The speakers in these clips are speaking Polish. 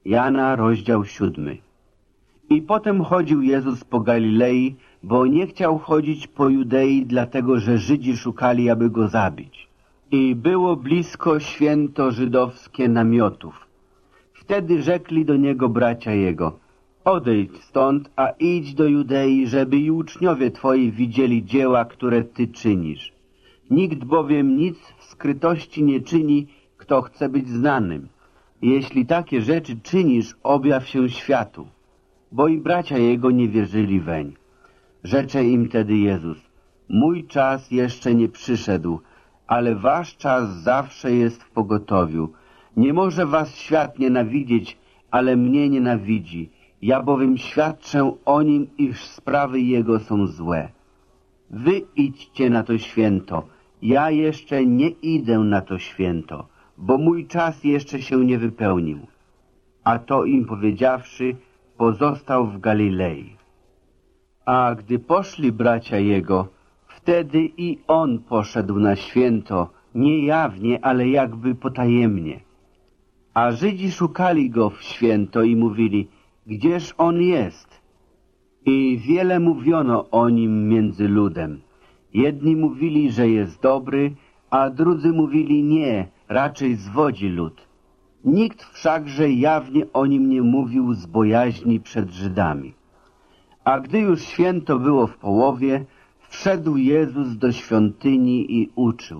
Jana, rozdział 7. I potem chodził Jezus po Galilei, bo nie chciał chodzić po Judei, dlatego że Żydzi szukali, aby go zabić. I było blisko święto żydowskie namiotów. Wtedy rzekli do niego bracia jego: odejdź stąd, a idź do Judei, żeby i uczniowie twoi widzieli dzieła, które ty czynisz. Nikt bowiem nic w skrytości nie czyni, kto chce być znanym. Jeśli takie rzeczy czynisz, objaw się światu. Bo i bracia jego nie wierzyli weń. Rzecze im tedy Jezus: mój czas jeszcze nie przyszedł, ale wasz czas zawsze jest w pogotowiu. Nie może was świat nienawidzieć, ale mnie nienawidzi. Ja bowiem świadczę o nim, iż sprawy jego są złe. Wy idźcie na to święto, ja jeszcze nie idę na to święto, bo mój czas jeszcze się nie wypełnił. A to im powiedziawszy, pozostał w Galilei. A gdy poszli bracia jego, wtedy i on poszedł na święto, nie jawnie, ale jakby potajemnie. A Żydzi szukali go w święto i mówili: gdzież on jest? I wiele mówiono o nim między ludem. Jedni mówili, że jest dobry, a drudzy mówili: nie, raczej zwodzi lud. Nikt wszakże jawnie o nim nie mówił z bojaźni przed Żydami. A gdy już święto było w połowie, wszedł Jezus do świątyni i uczył.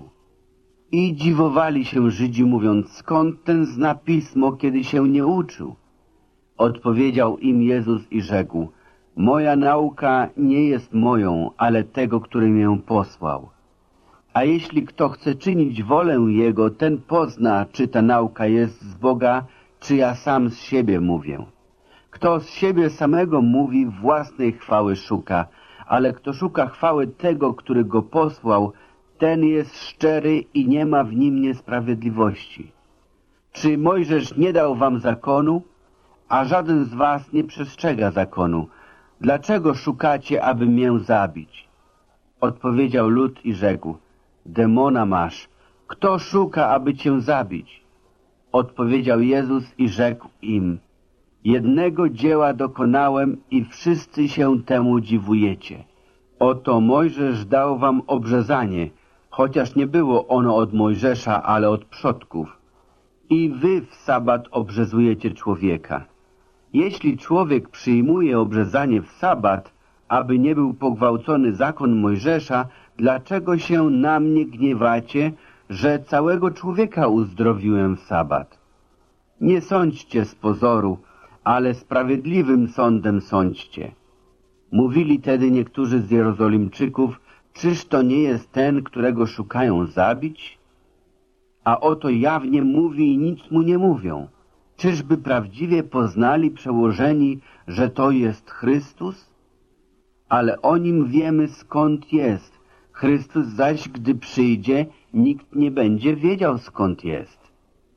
I dziwowali się Żydzi, mówiąc: skąd ten zna pismo, kiedy się nie uczył? Odpowiedział im Jezus i rzekł: moja nauka nie jest moją, ale tego, który mię posłał. A jeśli kto chce czynić wolę Jego, ten pozna, czy ta nauka jest z Boga, czy ja sam z siebie mówię. Kto z siebie samego mówi, własnej chwały szuka, ale kto szuka chwały tego, który go posłał, ten jest szczery i nie ma w nim niesprawiedliwości. Czy Mojżesz nie dał wam zakonu, a żaden z was nie przestrzega zakonu? Dlaczego szukacie, aby mię zabić? Odpowiedział lud i rzekł: demona masz, kto szuka, aby cię zabić? Odpowiedział Jezus i rzekł im: jednego dzieła dokonałem i wszyscy się temu dziwujecie. Oto Mojżesz dał wam obrzezanie, chociaż nie było ono od Mojżesza, ale od przodków. I wy w sabat obrzezujecie człowieka. Jeśli człowiek przyjmuje obrzezanie w sabat, aby nie był pogwałcony zakon Mojżesza, dlaczego się na mnie gniewacie, że całego człowieka uzdrowiłem w sabat? Nie sądźcie z pozoru, ale sprawiedliwym sądem sądźcie. Mówili tedy niektórzy z Jerozolimczyków: czyż to nie jest ten, którego szukają zabić? A oto jawnie mówi i nic mu nie mówią. Czyżby prawdziwie poznali przełożeni, że to jest Chrystus? Ale o nim wiemy, skąd jest. Chrystus zaś, gdy przyjdzie, nikt nie będzie wiedział, skąd jest.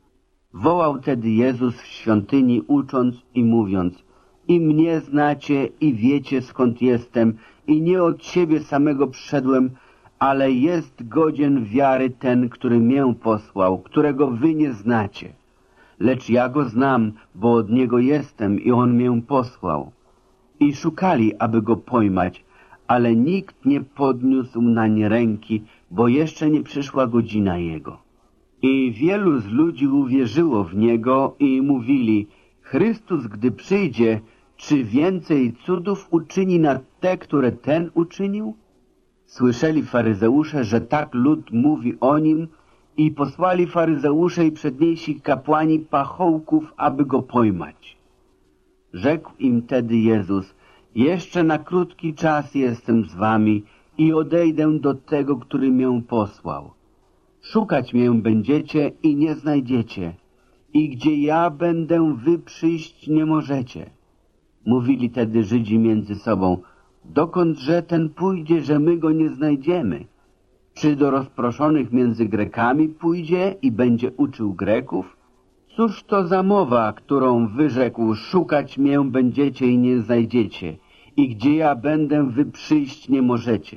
Wołał tedy Jezus w świątyni, ucząc i mówiąc: i mnie znacie i wiecie, skąd jestem, i nie od siebie samego przyszedłem, ale jest godzien wiary ten, który mię posłał, którego wy nie znacie. Lecz ja go znam, bo od niego jestem i on mię posłał. I szukali, aby go pojmać, ale nikt nie podniósł nań ręki, bo jeszcze nie przyszła godzina jego. I wielu z ludzi uwierzyło w niego i mówili: Chrystus, gdy przyjdzie, czy więcej cudów uczyni nad te, które ten uczynił? Słyszeli faryzeusze, że tak lud mówi o nim, i posłali faryzeusze i przedniejsi kapłani pachołków, aby go pojmać. Rzekł im tedy Jezus: jeszcze na krótki czas jestem z wami i odejdę do tego, który mię posłał. Szukać mię będziecie i nie znajdziecie, i gdzie ja będę, wy przyjść nie możecie. Mówili tedy Żydzi między sobą: dokądże ten pójdzie, że my go nie znajdziemy? Czy do rozproszonych między Grekami pójdzie i będzie uczył Greków? Cóż to za mowa, którą wyrzekł: szukać mię będziecie i nie znajdziecie, i gdzie ja będę, wy przyjść nie możecie.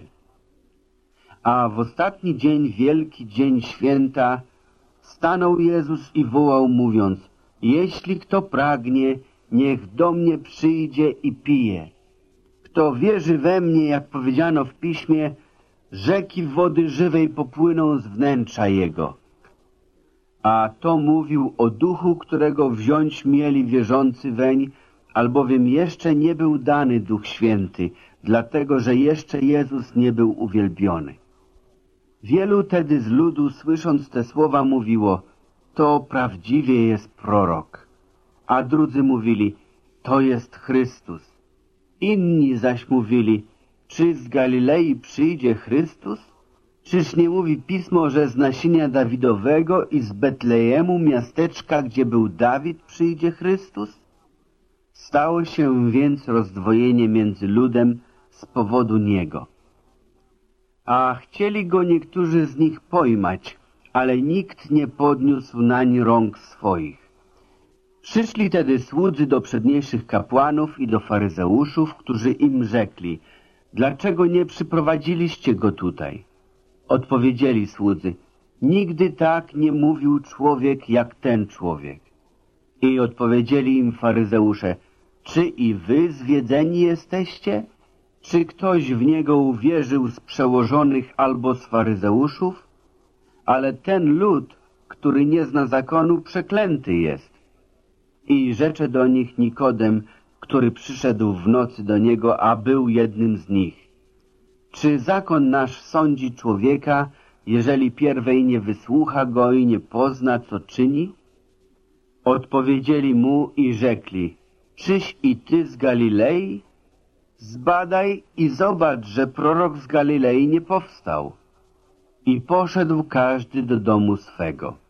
A w ostatni dzień, wielki dzień święta, stanął Jezus i wołał, mówiąc: jeśli kto pragnie, niech do mnie przyjdzie i pije. Kto wierzy we mnie, jak powiedziano w Piśmie, rzeki wody żywej popłyną z wnętrza jego. A to mówił o duchu, którego wziąć mieli wierzący weń, albowiem jeszcze nie był dany Duch Święty, dlatego że jeszcze Jezus nie był uwielbiony. Wielu tedy z ludu, słysząc te słowa, mówiło: to prawdziwie jest prorok. A drudzy mówili: to jest Chrystus. Inni zaś mówili: czy z Galilei przyjdzie Chrystus? Czyż nie mówi Pismo, że z nasienia Dawidowego i z Betlejemu, miasteczka, gdzie był Dawid, przyjdzie Chrystus? Stało się więc rozdwojenie między ludem z powodu niego. A chcieli go niektórzy z nich pojmać, ale nikt nie podniósł nań rąk swoich. Przyszli tedy słudzy do przedniejszych kapłanów i do faryzeuszów, którzy im rzekli: dlaczego nie przyprowadziliście go tutaj? Odpowiedzieli słudzy: nigdy tak nie mówił człowiek jak ten człowiek. I odpowiedzieli im faryzeusze: czy i wy zwiedzeni jesteście? Czy ktoś w niego uwierzył z przełożonych albo z faryzeuszów? Ale ten lud, który nie zna zakonu, przeklęty jest. I rzecze do nich Nikodem, który przyszedł w nocy do niego, a był jednym z nich: czy zakon nasz sądzi człowieka, jeżeli pierwej nie wysłucha go i nie pozna, co czyni? Odpowiedzieli mu i rzekli: czyś i ty z Galilei? Zbadaj i zobacz, że prorok z Galilei nie powstał. I poszedł każdy do domu swego.